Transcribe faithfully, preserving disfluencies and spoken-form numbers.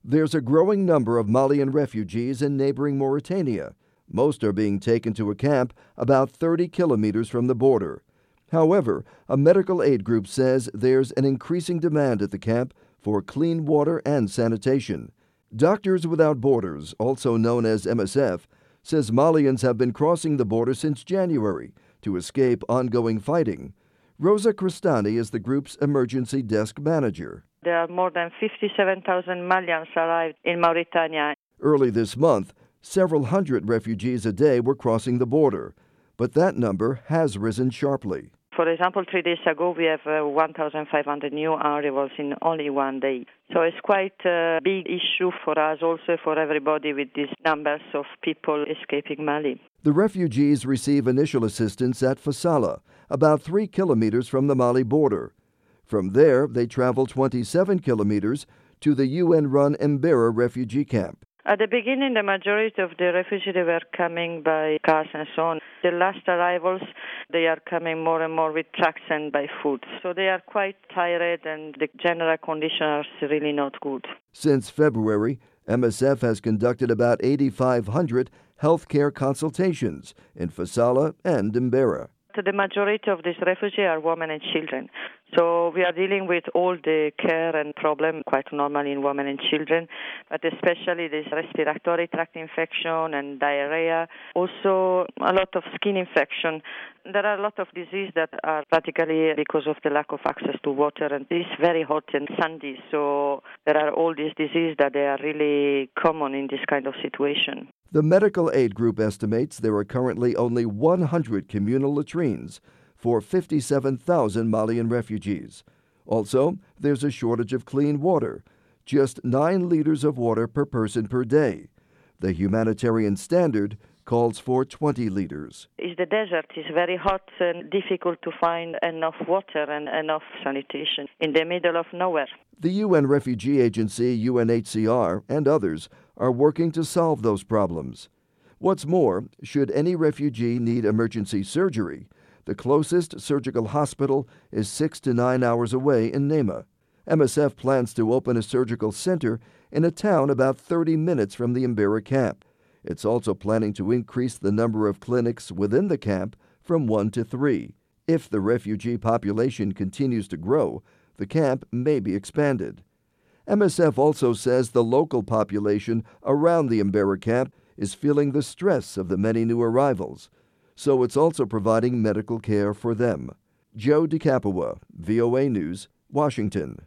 There's a growing number of Malian refugees in neighboring Mauritania. Most are being taken to a camp about thirty kilometers from the border. However, a medical aid group says there's an increasing demand at the camp for clean water and sanitation. Doctors Without Borders, also known as M S F, says Malians have been crossing the border since January to escape ongoing fighting. Rosa Cristani is the group's emergency desk manager. There are more than fifty-seven thousand Malians arrived in Mauritania. Early this month, several hundred refugees a day were crossing the border, but that number has risen sharply. For example, three days ago, we have uh, one thousand five hundred new arrivals in only one day. So it's quite a big issue for us, also for everybody, with these numbers of people escaping Mali. The refugees receive initial assistance at Fassala, about three kilometers from the Mali border. From there, they travel twenty-seven kilometers to the U N-run Mbera refugee camp. At the beginning, the majority of the refugees were coming by cars and so on. The last arrivals, they are coming more and more with trucks and by foot. So they are quite tired and the general conditions are really not good. Since February, M S F has conducted about eighty-five hundred healthcare consultations in Fassala and Mbera. The majority of these refugees are women and children. So we are dealing with all the care and problem quite normally in women and children, but especially this respiratory tract infection and diarrhea, also a lot of skin infection. There are a lot of diseases that are practically because of the lack of access to water, and it's very hot and sandy, so there are all these diseases that they are really common in this kind of situation. The medical aid group estimates there are currently only one hundred communal latrines for fifty-seven thousand Malian refugees. Also, there's a shortage of clean water, just nine liters of water per person per day. The humanitarian standard calls for twenty liters. It's the desert. It's very hot and difficult to find enough water and enough sanitation in the middle of nowhere. The U N Refugee Agency, U N H C R, and others are working to solve those problems. What's more, should any refugee need emergency surgery, the closest surgical hospital is six to nine hours away in Nema. M S F plans to open a surgical center in a town about thirty minutes from the Mbera camp. It's also planning to increase the number of clinics within the camp from one to three. If the refugee population continues to grow, the camp may be expanded. M S F also says the local population around the Mbera camp is feeling the stress of the many new arrivals, so it's also providing medical care for them. Joe DeCapua, V O A News, Washington.